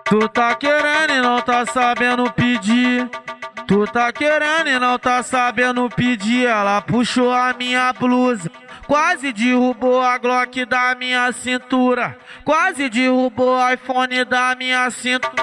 Tu tá querendo e não tá sabendo pedir. Tu tá querendo e não tá sabendo pedir. Ela puxou a minha blusa, quase derrubou a Glock da minha cintura, quase derrubou o iPhone da minha cintura.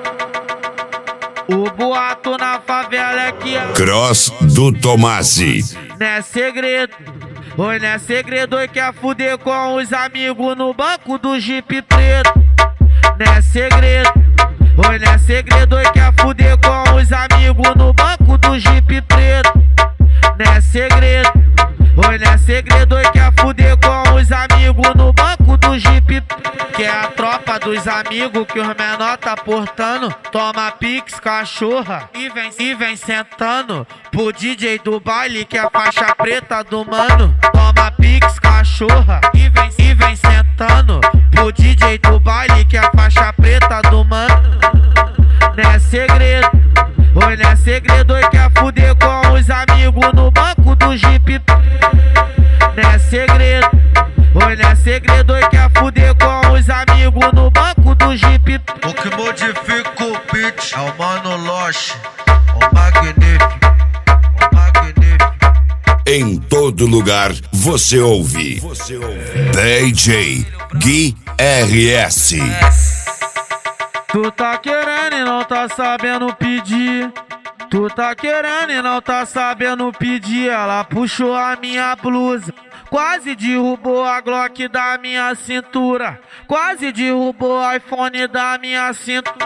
O boato na favela é que Cross do Tomasi. não é segredo, oi, não é segredo, oi, quer fuder com os amigos no banco do Jeep preto. Não é segredo, oi, não é segredo, oi, quer fuder com os amigos no banco do Jeep preto. Não é segredo, oi, não é segredo, oi, quer fuder com os amigos no banco do Jeep preto. Que é a tropa dos amigos que os menor tá portando. Toma pix, cachorra, e vem sentando pro DJ do baile que é a faixa preta do mano. Toma pix, cachorra, e vem sentando pro DJ do baile que é a faixa preta do mano. Não é segredo, oi, não é segredo, oi, quer fuder com os amigos no banco do Jeep. Não é segredo, oi, não é segredo, oi, quer fuder com os amigos no banco do Jeep. O que modifica o beat é o Mano Loche, o magnífico, o magnífico. Em todo lugar você ouve DJ Gui RS. Tu tá querendo e não tá sabendo pedir. Tu tá querendo e não tá sabendo pedir. Ela puxou a minha blusa, quase derrubou a Glock da minha cintura, quase derrubou o iPhone da minha cintura.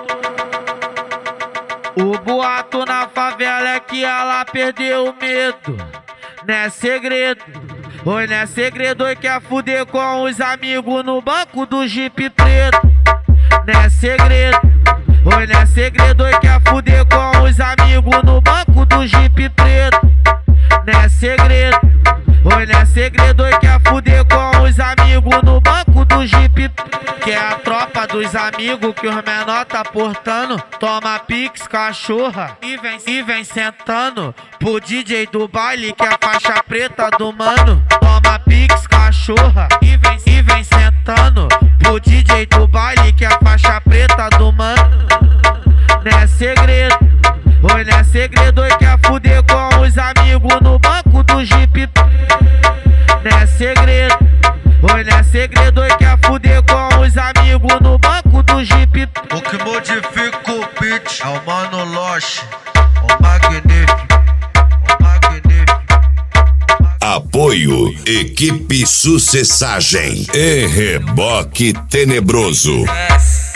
O boato na favela é que ela perdeu o medo. Não é segredo, oi, não é segredo, oi, quer fuder com os amigos no banco do Jeep preto. Não é segredo, oi, não é segredo, oi, quer fuder com os amigos no banco do Jeep preto. Não é segredo, oi, não é segredo, oi, quer fuder com os amigos no banco do Jeep. Que é a tropa dos amigos que os menor tá portando. Toma pix, cachorra, e vem sentando pro DJ do baile que é a faixa preta do mano. Toma pix, cachorra, e vem sentando pro DJ do baile que é a faixa preta do mano. Não é segredo, oi, não é segredo, oi, quer fuder com os amigos no banco do Jeep. Não é segredo, oi, não é segredo, oi, quer fuder com os amigos no banco do Jeep. O que modifica o beat é o Mano Loche, o magnífico, o magnífico. Apoio Equipe Sucessagem e Reboque Tenebroso.